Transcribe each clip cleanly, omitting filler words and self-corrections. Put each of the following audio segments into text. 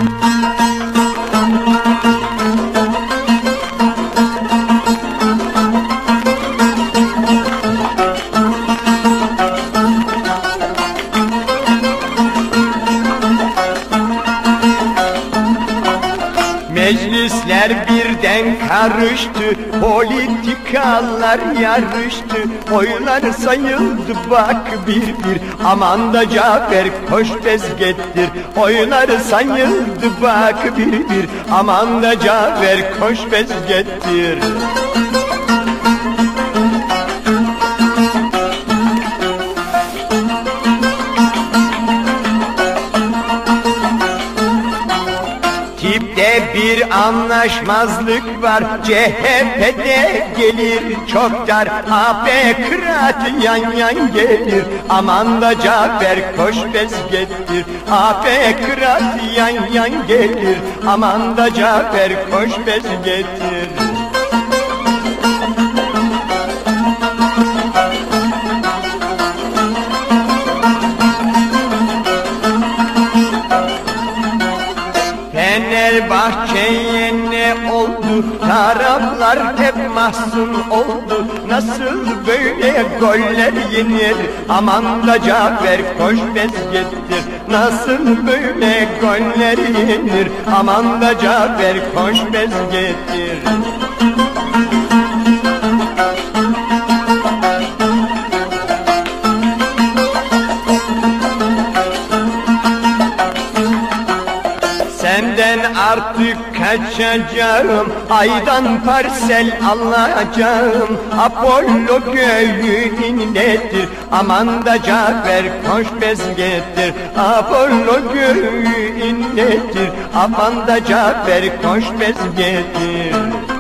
Meclisler birden karıştı, politikalar yarıştı, oylar sayıldı bak bir bir, aman da Cafer koş bezgettir. Oylar sayıldı bak bir bir, aman da Cafer koş bezgettir. Tipte bir anlaşmazlık var, CHP'de gelir çok dar, AP kıraat yan yan gelir, aman da Cafer koş bezgettir. AP kıraat yan yan gelir, aman da Cafer koş bezgettir. Fenerbahçe'ye ne oldu? Taraflar hep mahzun oldu. Nasıl böyle goller yenir? Aman da Cafer koş bezgettir. Nasıl böyle goller yenir? Aman da Cafer koş bezgettir. Senden artık kaçacağım, aydan parsel alacağım. Apollo göğün nedir? Aman da Cafer koş bezgettir. Apollo göğün nedir? Aman da Cafer koş bezgettir.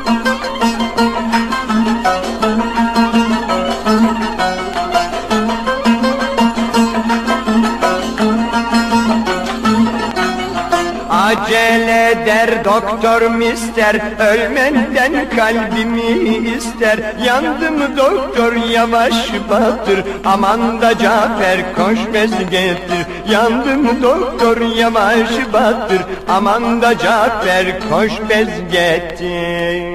Acele der doktor mister, ölmenden kalbimi ister. Yandım doktor yavaş batır, aman da Cafer koş bezgettir. Yandım doktor yavaş batır, aman da Cafer koş bezgettir.